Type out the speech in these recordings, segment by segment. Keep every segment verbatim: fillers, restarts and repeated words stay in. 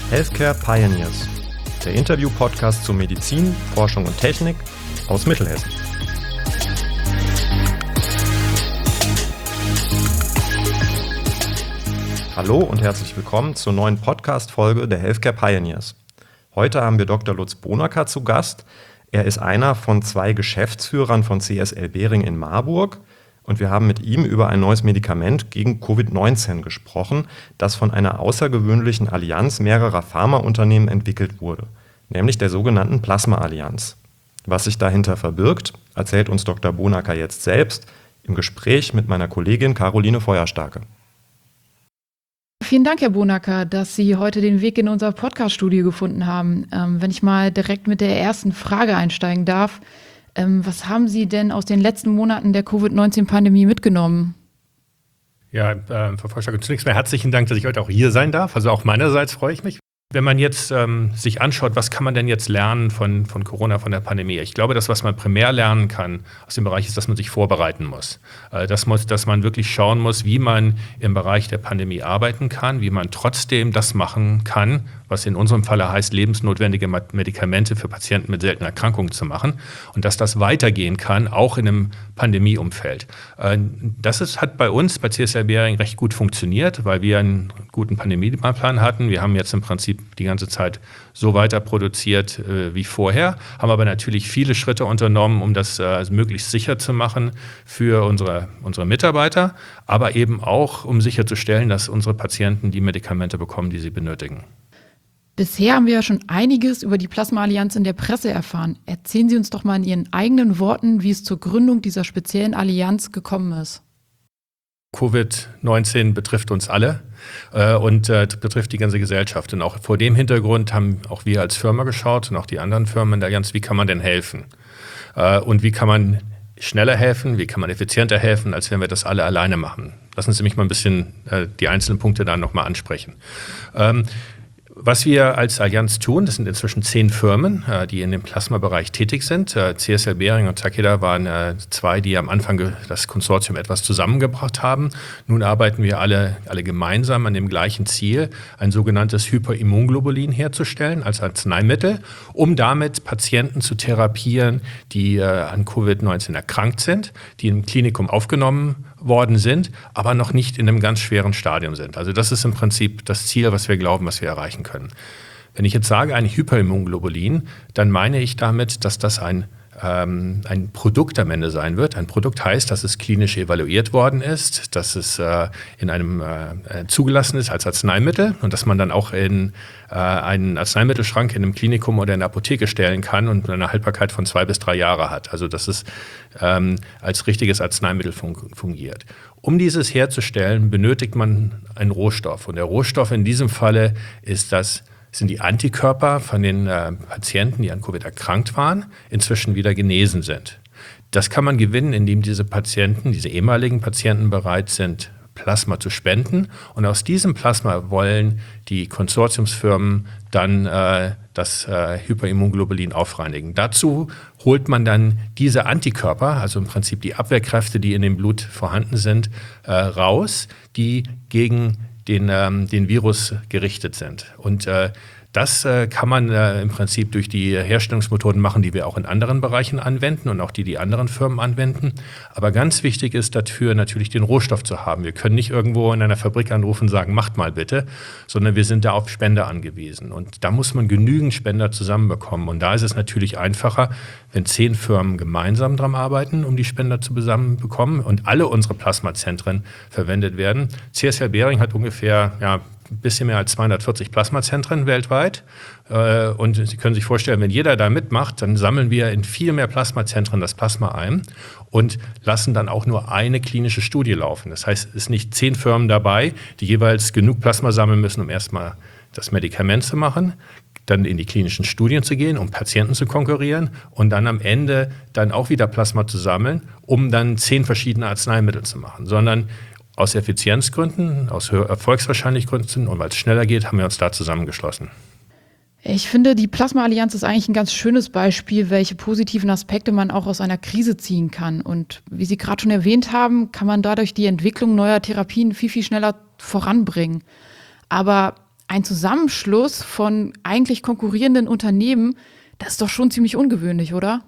Healthcare Pioneers, der Interview-Podcast zu Medizin, Forschung und Technik aus Mittelhessen. Hallo und herzlich willkommen zur neuen Podcast-Folge der Healthcare Pioneers. Heute haben wir Doktor Lutz Bonacker zu Gast. Er ist einer von zwei Geschäftsführern von C S L Behring in Marburg. Und wir haben mit ihm über ein neues Medikament gegen Covid neunzehn gesprochen, das von einer außergewöhnlichen Allianz mehrerer Pharmaunternehmen entwickelt wurde, nämlich der sogenannten Plasma-Allianz. Was sich dahinter verbirgt, erzählt uns Doktor Bonacker jetzt selbst im Gespräch mit meiner Kollegin Caroline Feuerstarke. Vielen Dank, Herr Bonacker, dass Sie heute den Weg in unser Podcast-Studio gefunden haben. Ähm, wenn ich mal direkt mit der ersten Frage einsteigen darf, ähm, was haben Sie denn aus den letzten Monaten der Covid neunzehn Pandemie mitgenommen? Ja, äh, Frau Feuerstarke, zunächst mal herzlichen Dank, dass ich heute auch hier sein darf. Also auch meinerseits freue ich mich. Wenn man jetzt ähm, sich anschaut, was kann man denn jetzt lernen von, von Corona, von der Pandemie? Ich glaube, das, was man primär lernen kann aus dem Bereich, ist, dass man sich vorbereiten muss. Äh, das muss, dass man wirklich schauen muss, wie man im Bereich der Pandemie arbeiten kann, wie man trotzdem das machen kann, was in unserem Falle heißt, lebensnotwendige Medikamente für Patienten mit seltenen Erkrankungen zu machen und dass das weitergehen kann, auch in einem Pandemieumfeld. Äh, das ist, hat bei uns, bei C S L Behring, recht gut funktioniert, weil wir einen guten Pandemieplan hatten. Wir haben jetzt im Prinzip die ganze Zeit so weiter produziert äh, wie vorher, haben aber natürlich viele Schritte unternommen, um das äh, möglichst sicher zu machen für unsere, unsere Mitarbeiter, aber eben auch, um sicherzustellen, dass unsere Patienten die Medikamente bekommen, die sie benötigen. Bisher haben wir ja schon einiges über die Plasma-Allianz in der Presse erfahren. Erzählen Sie uns doch mal in Ihren eigenen Worten, wie es zur Gründung dieser speziellen Allianz gekommen ist. Covid neunzehn betrifft uns alle äh, und äh, betrifft die ganze Gesellschaft. Und auch vor dem Hintergrund haben auch wir als Firma geschaut und auch die anderen Firmen in der Allianz, wie kann man denn helfen? Äh, und wie kann man schneller helfen, wie kann man effizienter helfen, als wenn wir das alle alleine machen? Lassen Sie mich mal ein bisschen äh, die einzelnen Punkte da nochmal ansprechen. Ähm, Was wir als Allianz tun, das sind inzwischen zehn Firmen, die in dem Plasmabereich tätig sind. C S L Behring und Takeda waren zwei, die am Anfang das Konsortium etwas zusammengebracht haben. Nun arbeiten wir alle, alle gemeinsam an dem gleichen Ziel, ein sogenanntes Hyperimmunglobulin herzustellen als Arzneimittel, um damit Patienten zu therapieren, die an Covid neunzehn erkrankt sind, die im Klinikum aufgenommen worden sind, aber noch nicht in einem ganz schweren Stadium sind. Also das ist im Prinzip das Ziel, was wir glauben, was wir erreichen können. Wenn ich jetzt sage, ein Hyperimmunglobulin, dann meine ich damit, dass das ein, ähm, ein Produkt am Ende sein wird. Ein Produkt heißt, dass es klinisch evaluiert worden ist, dass es äh, in einem äh, zugelassen ist als Arzneimittel und dass man dann auch in äh, einen Arzneimittelschrank in einem Klinikum oder in der Apotheke stellen kann und eine Haltbarkeit von zwei bis drei Jahre hat. Also dass es ähm, als richtiges Arzneimittel fun- fungiert. Um dieses herzustellen, benötigt man einen Rohstoff. Und der Rohstoff in diesem Falle ist das sind die Antikörper von den äh, Patienten, die an Covid erkrankt waren, inzwischen wieder genesen sind. Das kann man gewinnen, indem diese Patienten, diese ehemaligen Patienten bereit sind, Plasma zu spenden. Und aus diesem Plasma wollen die Konsortiumsfirmen dann äh, das äh, Hyperimmunglobulin aufreinigen. Dazu holt man dann diese Antikörper, also im Prinzip die Abwehrkräfte, die in dem Blut vorhanden sind, äh, raus, die gegen den, ähm, den Virus gerichtet sind. Und äh, das äh, kann man äh, im Prinzip durch die Herstellungsmethoden machen, die wir auch in anderen Bereichen anwenden und auch die die anderen Firmen anwenden. Aber ganz wichtig ist dafür natürlich den Rohstoff zu haben. Wir können nicht irgendwo in einer Fabrik anrufen und sagen, macht mal bitte, sondern wir sind da auf Spender angewiesen. Und da muss man genügend Spender zusammenbekommen. Und da ist es natürlich einfacher, wenn zehn Firmen gemeinsam dran arbeiten, um die Spender zu zusammenbekommen und alle unsere Plasmazentren verwendet werden. C S L Behring hat ungefähr ja, ein bisschen mehr als zweihundertvierzig Plasmazentren weltweit. Und Sie können sich vorstellen, wenn jeder da mitmacht, dann sammeln wir in viel mehr Plasmazentren das Plasma ein und lassen dann auch nur eine klinische Studie laufen. Das heißt, es sind nicht zehn Firmen dabei, die jeweils genug Plasma sammeln müssen, um erstmal das Medikament zu machen, dann in die klinischen Studien zu gehen, um Patienten zu konkurrieren und dann am Ende dann auch wieder Plasma zu sammeln, um dann zehn verschiedene Arzneimittel zu machen, sondern aus Effizienzgründen, aus Erfolgswahrscheinlichkeitsgründen und weil es schneller geht, haben wir uns da zusammengeschlossen. Ich finde, die Plasma-Allianz ist eigentlich ein ganz schönes Beispiel, welche positiven Aspekte man auch aus einer Krise ziehen kann. Und wie Sie gerade schon erwähnt haben, kann man dadurch die Entwicklung neuer Therapien viel, viel schneller voranbringen. Aber ein Zusammenschluss von eigentlich konkurrierenden Unternehmen, das ist doch schon ziemlich ungewöhnlich, oder?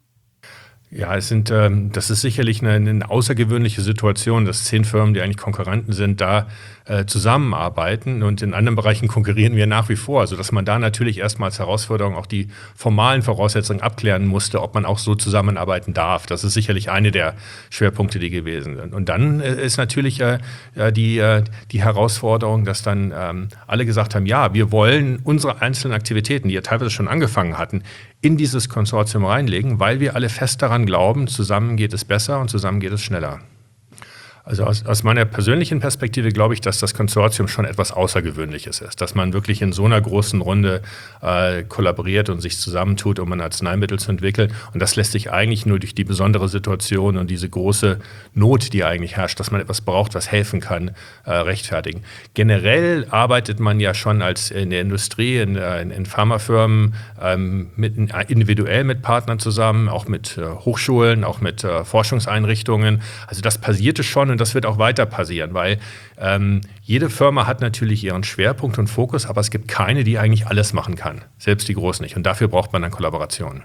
Ja, es sind, ähm, das ist sicherlich eine, eine außergewöhnliche Situation, dass zehn Firmen, die eigentlich Konkurrenten sind, da äh, zusammenarbeiten, und in anderen Bereichen konkurrieren wir nach wie vor. Also dass man da natürlich erstmal als Herausforderung auch die formalen Voraussetzungen abklären musste, ob man auch so zusammenarbeiten darf. Das ist sicherlich eine der Schwerpunkte, die gewesen sind. Und dann äh, ist natürlich äh, die, äh, die Herausforderung, dass dann ähm, alle gesagt haben, ja, wir wollen unsere einzelnen Aktivitäten, die ja teilweise schon angefangen hatten, in dieses Konsortium reinlegen, weil wir alle fest daran glauben, zusammen geht es besser und zusammen geht es schneller. Also aus, aus meiner persönlichen Perspektive glaube ich, dass das Konsortium schon etwas Außergewöhnliches ist, dass man wirklich in so einer großen Runde äh, kollaboriert und sich zusammentut, um ein Arzneimittel zu entwickeln. Und das lässt sich eigentlich nur durch die besondere Situation und diese große Not, die eigentlich herrscht, dass man etwas braucht, was helfen kann, äh, rechtfertigen. Generell arbeitet man ja schon als in der Industrie, in, in, in Pharmafirmen, ähm, mit, individuell mit Partnern zusammen, auch mit äh, Hochschulen, auch mit äh, Forschungseinrichtungen. Also das passierte schon. Und das wird auch weiter passieren, weil ähm, jede Firma hat natürlich ihren Schwerpunkt und Fokus, aber es gibt keine, die eigentlich alles machen kann, selbst die Großen nicht. Und dafür braucht man dann Kollaborationen.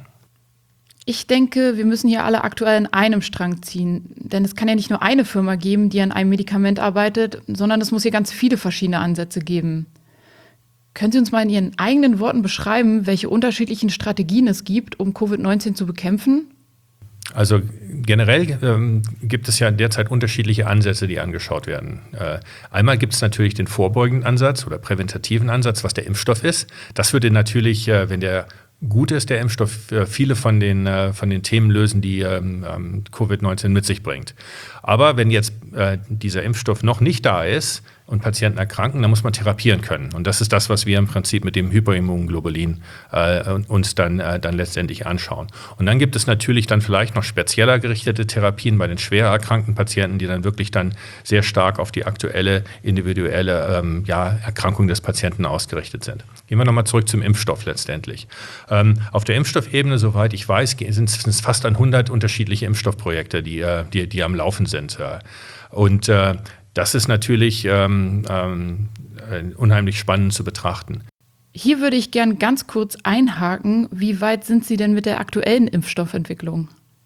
Ich denke, wir müssen hier alle aktuell an einem Strang ziehen, denn es kann ja nicht nur eine Firma geben, die an einem Medikament arbeitet, sondern es muss hier ganz viele verschiedene Ansätze geben. Können Sie uns mal in Ihren eigenen Worten beschreiben, welche unterschiedlichen Strategien es gibt, um Covid neunzehn zu bekämpfen? Also generell ähm, gibt es ja derzeit unterschiedliche Ansätze, die angeschaut werden. Äh, einmal gibt es natürlich den vorbeugenden Ansatz oder präventativen Ansatz, was der Impfstoff ist. Das würde natürlich, äh, wenn der gut ist, der Impfstoff, äh, viele von den, äh, von den Themen lösen, die ähm, ähm, Covid neunzehn mit sich bringt. Aber wenn jetzt äh, dieser Impfstoff noch nicht da ist und Patienten erkranken, dann muss man therapieren können. Und das ist das, was wir im Prinzip mit dem Hyperimmunglobulin äh, uns dann, äh, dann letztendlich anschauen. Und dann gibt es natürlich dann vielleicht noch spezieller gerichtete Therapien bei den schwer erkrankten Patienten, die dann wirklich dann sehr stark auf die aktuelle individuelle ähm, ja, Erkrankung des Patienten ausgerichtet sind. Gehen wir nochmal zurück zum Impfstoff letztendlich. Ähm, auf der Impfstoffebene, soweit ich weiß, sind es fast hundert unterschiedliche Impfstoffprojekte, die, die, die am Laufen sind. Und äh, das ist natürlich ähm, ähm, unheimlich spannend zu betrachten. Hier würde ich gern ganz kurz einhaken. Wie weit sind Sie denn mit der aktuellen Impfstoffentwicklung?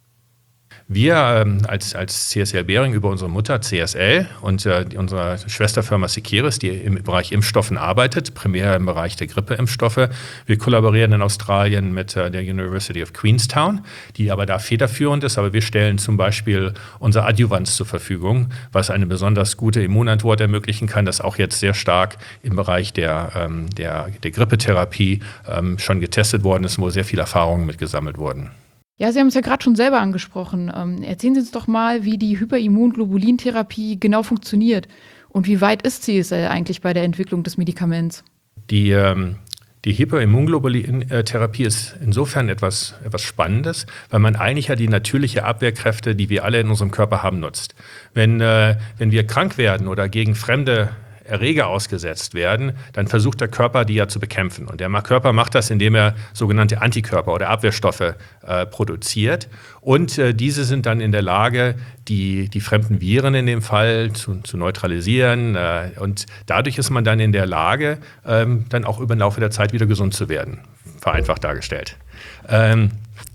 Wir ähm, als, als C S L Behring über unsere Mutter C S L und äh, unsere Schwesterfirma Seqirus, die im Bereich Impfstoffen arbeitet, primär im Bereich der Grippeimpfstoffe. Wir kollaborieren in Australien mit äh, der University of Queenstown, die aber da federführend ist. Aber wir stellen zum Beispiel unser Adjuvans zur Verfügung, was eine besonders gute Immunantwort ermöglichen kann, das auch jetzt sehr stark im Bereich der, ähm, der, der Grippetherapie ähm, schon getestet worden ist, wo sehr viele Erfahrungen mitgesammelt wurden. Ja, Sie haben es ja gerade schon selber angesprochen. Ähm, erzählen Sie uns doch mal, wie die Hyperimmunglobulinitherapie genau funktioniert und wie weit ist C S L eigentlich bei der Entwicklung des Medikaments? Die, ähm, die Hyperimmunglobulinitherapie ist insofern etwas, etwas Spannendes, weil man eigentlich ja die natürliche Abwehrkräfte, die wir alle in unserem Körper haben, nutzt. Wenn, äh, wenn wir krank werden oder gegen fremde Erreger ausgesetzt werden, dann versucht der Körper, die ja zu bekämpfen. Und der Körper macht das, indem er sogenannte Antikörper oder Abwehrstoffe äh, produziert. Und äh, diese sind dann in der Lage, die, die fremden Viren in dem Fall zu, zu neutralisieren. Äh, und dadurch ist man dann in der Lage, ähm, dann auch über den Laufe der Zeit wieder gesund zu werden. Vereinfacht dargestellt. Ähm,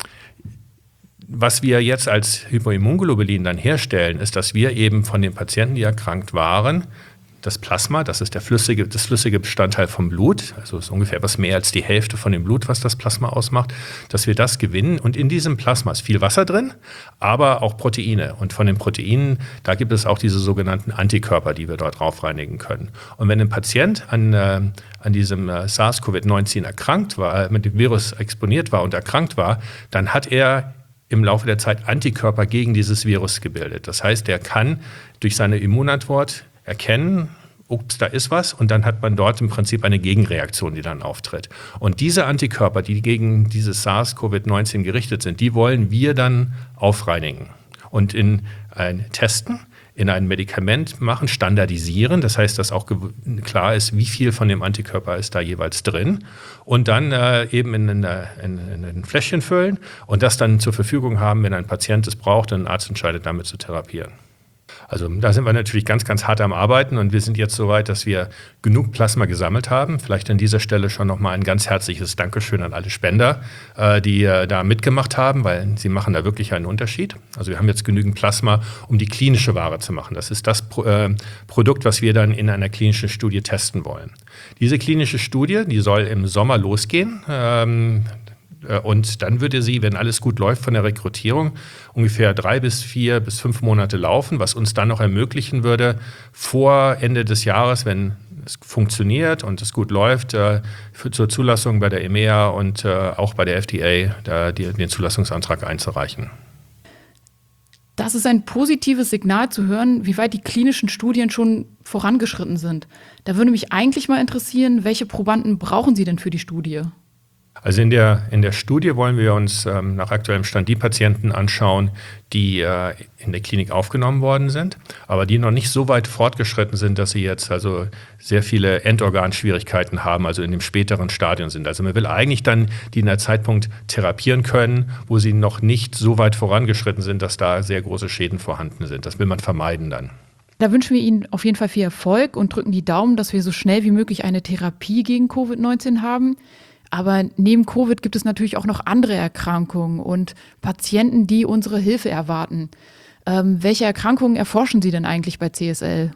Was wir jetzt als Hyperimmunglobulin dann herstellen, ist, dass wir eben von den Patienten, die erkrankt waren, das Plasma, das ist der flüssige, das flüssige Bestandteil vom Blut, also ist ungefähr etwas mehr als die Hälfte von dem Blut, was das Plasma ausmacht, dass wir das gewinnen. Und in diesem Plasma ist viel Wasser drin, aber auch Proteine. Und von den Proteinen, da gibt es auch diese sogenannten Antikörper, die wir dort drauf reinigen können. Und wenn ein Patient an, äh, an diesem äh, SARS-CoV neunzehn erkrankt war, mit dem Virus exponiert war und erkrankt war, dann hat er im Laufe der Zeit Antikörper gegen dieses Virus gebildet. Das heißt, er kann durch seine Immunantwort erkennen, ups, da ist was, und dann hat man dort im Prinzip eine Gegenreaktion, die dann auftritt. Und diese Antikörper, die gegen dieses SARS-CoV neunzehn gerichtet sind, die wollen wir dann aufreinigen und in ein Testen, in ein Medikament machen, standardisieren. Das heißt, dass auch klar ist, wie viel von dem Antikörper ist da jeweils drin. Und dann äh, eben in, in, in, in ein Fläschchen füllen und das dann zur Verfügung haben, wenn ein Patient es braucht und ein Arzt entscheidet, damit zu therapieren. Also da sind wir natürlich ganz, ganz hart am Arbeiten und wir sind jetzt so weit, dass wir genug Plasma gesammelt haben. Vielleicht an dieser Stelle schon nochmal ein ganz herzliches Dankeschön an alle Spender, äh, die äh, da mitgemacht haben, weil sie machen da wirklich einen Unterschied. Also wir haben jetzt genügend Plasma, um die klinische Ware zu machen. Das ist das Pro- äh, Produkt, was wir dann in einer klinischen Studie testen wollen. Diese klinische Studie, die soll im Sommer losgehen. Ähm, Und dann würde sie, wenn alles gut läuft von der Rekrutierung, ungefähr drei bis vier bis fünf Monate laufen, was uns dann noch ermöglichen würde, vor Ende des Jahres, wenn es funktioniert und es gut läuft, äh, für, zur Zulassung bei der E M E A und äh, auch bei der F D A da, die, den Zulassungsantrag einzureichen. Das ist ein positives Signal zu hören, wie weit die klinischen Studien schon vorangeschritten sind. Da würde mich eigentlich mal interessieren, welche Probanden brauchen Sie denn für die Studie? Also in der, in der Studie wollen wir uns ähm, nach aktuellem Stand die Patienten anschauen, die äh, in der Klinik aufgenommen worden sind, aber die noch nicht so weit fortgeschritten sind, dass sie jetzt also sehr viele Endorganschwierigkeiten haben, also in dem späteren Stadium sind. Also man will eigentlich dann die in der Zeitpunkt therapieren können, wo sie noch nicht so weit vorangeschritten sind, dass da sehr große Schäden vorhanden sind. Das will man vermeiden dann. Da wünschen wir Ihnen auf jeden Fall viel Erfolg und drücken die Daumen, dass wir so schnell wie möglich eine Therapie gegen Covid neunzehn haben. Aber neben Covid gibt es natürlich auch noch andere Erkrankungen und Patienten, die unsere Hilfe erwarten. Ähm, welche Erkrankungen erforschen Sie denn eigentlich bei C S L?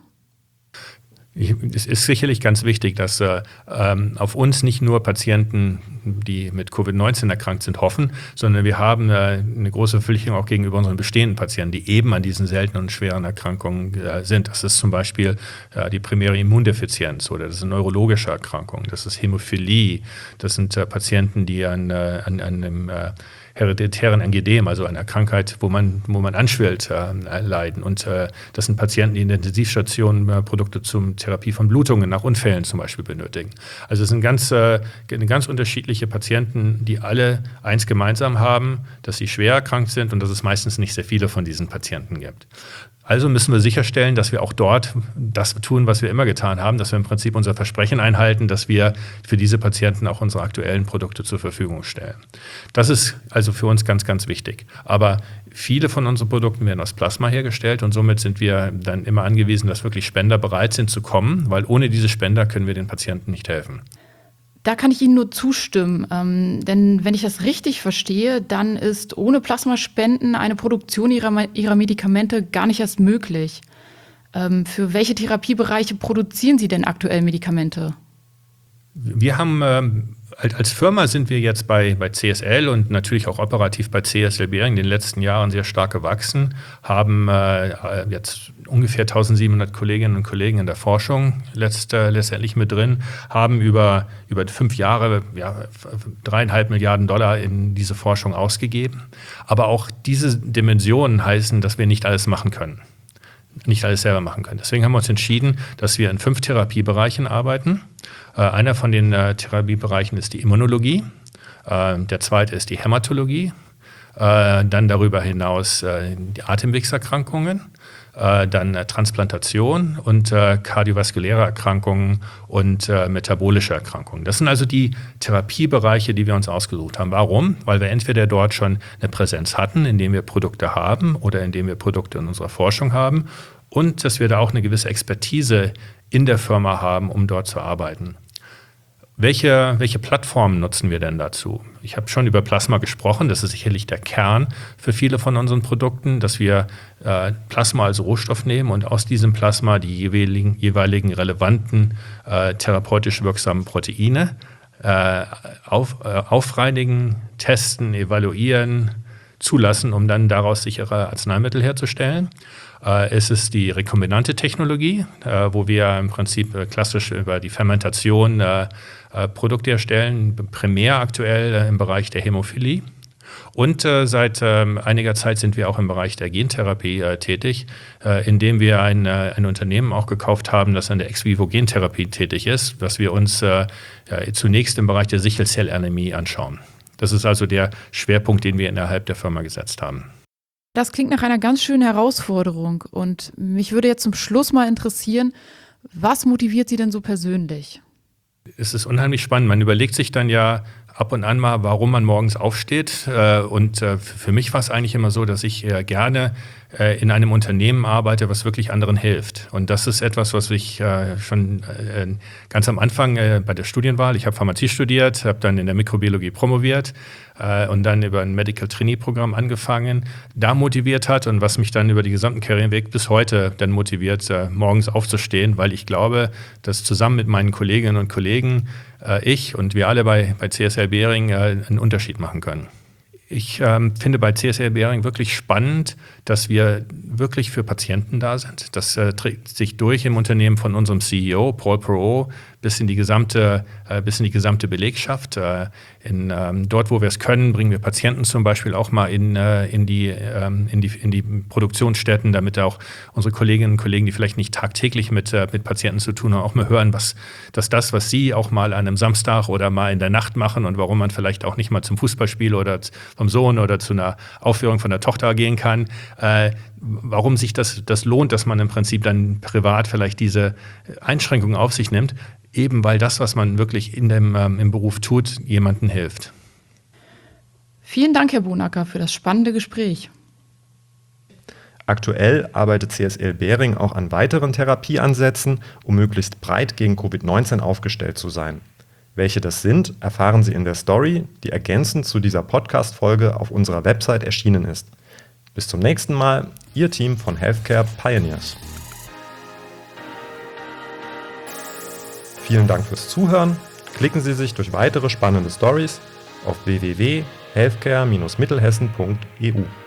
Es ist sicherlich ganz wichtig, dass äh, auf uns nicht nur Patienten, die mit Covid neunzehn erkrankt sind, hoffen, sondern wir haben äh, eine große Verpflichtung auch gegenüber unseren bestehenden Patienten, die eben an diesen seltenen und schweren Erkrankungen äh, sind. Das ist zum Beispiel äh, die primäre Immundefizienz oder das sind neurologische Erkrankungen, das ist Hämophilie, das sind äh, Patienten, die an, äh, an, an einem äh, hereditären Angedem, also einer Krankheit, wo man, wo man anschwillt, äh, leiden. Und äh, das sind Patienten, die in der Intensivstation äh, Produkte zur Therapie von Blutungen nach Unfällen zum Beispiel benötigen. Also es sind ganz, äh, ganz unterschiedliche Patienten, die alle eins gemeinsam haben, dass sie schwer erkrankt sind und dass es meistens nicht sehr viele von diesen Patienten gibt. Also müssen wir sicherstellen, dass wir auch dort das tun, was wir immer getan haben, dass wir im Prinzip unser Versprechen einhalten, dass wir für diese Patienten auch unsere aktuellen Produkte zur Verfügung stellen. Das ist also für uns ganz, ganz wichtig. Aber viele von unseren Produkten werden aus Plasma hergestellt und somit sind wir dann immer angewiesen, dass wirklich Spender bereit sind zu kommen, weil ohne diese Spender können wir den Patienten nicht helfen. Da kann ich Ihnen nur zustimmen, ähm, denn wenn ich das richtig verstehe, dann ist ohne Plasmaspenden eine Produktion ihrer, ihrer Medikamente gar nicht erst möglich. Ähm, für welche Therapiebereiche produzieren Sie denn aktuell Medikamente? Wir haben, ähm, als Firma sind wir jetzt bei, bei C S L und natürlich auch operativ bei C S L Behring in den letzten Jahren sehr stark gewachsen, haben äh, jetzt ungefähr eintausendsiebenhundert Kolleginnen und Kollegen in der Forschung letzt, äh, letztendlich mit drin, haben über, über fünf Jahre ja, dreieinhalb Milliarden Dollar in diese Forschung ausgegeben. Aber auch diese Dimensionen heißen, dass wir nicht alles machen können. nicht alles selber machen können. Deswegen haben wir uns entschieden, dass wir in fünf Therapiebereichen arbeiten. Äh, einer von den äh, Therapiebereichen ist die Immunologie, äh, der zweite ist die Hämatologie, äh, dann darüber hinaus äh, die Atemwegserkrankungen, äh, dann äh, Transplantation und äh, kardiovaskuläre Erkrankungen und äh, metabolische Erkrankungen. Das sind also die Therapiebereiche, die wir uns ausgesucht haben. Warum? Weil wir entweder dort schon eine Präsenz hatten, indem wir Produkte haben oder indem wir Produkte in unserer Forschung haben und dass wir da auch eine gewisse Expertise in der Firma haben, um dort zu arbeiten. Welche, welche Plattformen nutzen wir denn dazu? Ich habe schon über Plasma gesprochen, das ist sicherlich der Kern für viele von unseren Produkten, dass wir äh, Plasma als Rohstoff nehmen und aus diesem Plasma die jeweiligen, jeweiligen relevanten äh, therapeutisch wirksamen Proteine äh, auf, äh, aufreinigen, testen, evaluieren, zulassen, um dann daraus sichere Arzneimittel herzustellen. Es ist die rekombinante Technologie, wo wir im Prinzip klassisch über die Fermentation Produkte erstellen, primär aktuell im Bereich der Hämophilie. Und seit einiger Zeit sind wir auch im Bereich der Gentherapie tätig, indem wir ein, ein Unternehmen auch gekauft haben, das an der Ex-vivo-Gentherapie tätig ist, was wir uns zunächst im Bereich der Sichelzellanämie anschauen. Das ist also der Schwerpunkt, den wir innerhalb der Firma gesetzt haben. Das klingt nach einer ganz schönen Herausforderung und mich würde jetzt zum Schluss mal interessieren, was motiviert Sie denn so persönlich? Es ist unheimlich spannend. Man überlegt sich dann ja ab und an mal, warum man morgens aufsteht. Und für mich war es eigentlich immer so, dass ich gerne äh, in einem Unternehmen arbeite, was wirklich anderen hilft. Und das ist etwas, was ich äh, schon äh, ganz am Anfang äh, bei der Studienwahl, ich habe Pharmazie studiert, habe dann in der Mikrobiologie promoviert äh, und dann über ein Medical Trainee Programm angefangen, da motiviert hat und was mich dann über den gesamten Karriereweg bis heute dann motiviert, äh, morgens aufzustehen, weil ich glaube, dass zusammen mit meinen Kolleginnen und Kollegen äh, ich und wir alle bei, bei C S L Behring äh, einen Unterschied machen können. Ich ähm, finde bei C S L Behring wirklich spannend, dass wir wirklich für Patienten da sind. Das äh, trägt sich durch im Unternehmen von unserem C E O, Paul Perreault, bis in die gesamte, äh, bis in die gesamte Belegschaft. Äh, in, ähm, dort, wo wir es können, bringen wir Patienten zum Beispiel auch mal in, äh, in, die, ähm, in, die, in die Produktionsstätten, damit auch unsere Kolleginnen und Kollegen, die vielleicht nicht tagtäglich mit, äh, mit Patienten zu tun haben, auch mal hören, was, dass das, was sie auch mal an einem Samstag oder mal in der Nacht machen und warum man vielleicht auch nicht mal zum Fußballspiel oder vom Sohn oder zu einer Aufführung von der Tochter gehen kann, äh, warum sich das, das lohnt, dass man im Prinzip dann privat vielleicht diese Einschränkungen auf sich nimmt, eben weil das, was man wirklich in dem, ähm, im Beruf tut, jemandem hilft. Vielen Dank, Herr Bonacker, für das spannende Gespräch. Aktuell arbeitet C S L Behring auch an weiteren Therapieansätzen, um möglichst breit gegen Covid neunzehn aufgestellt zu sein. Welche das sind, erfahren Sie in der Story, die ergänzend zu dieser Podcast-Folge auf unserer Website erschienen ist. Bis zum nächsten Mal, Ihr Team von Healthcare Pioneers. Vielen Dank fürs Zuhören. Klicken Sie sich durch weitere spannende Stories auf w w w punkt healthcare Bindestrich mittelhessen punkt e u.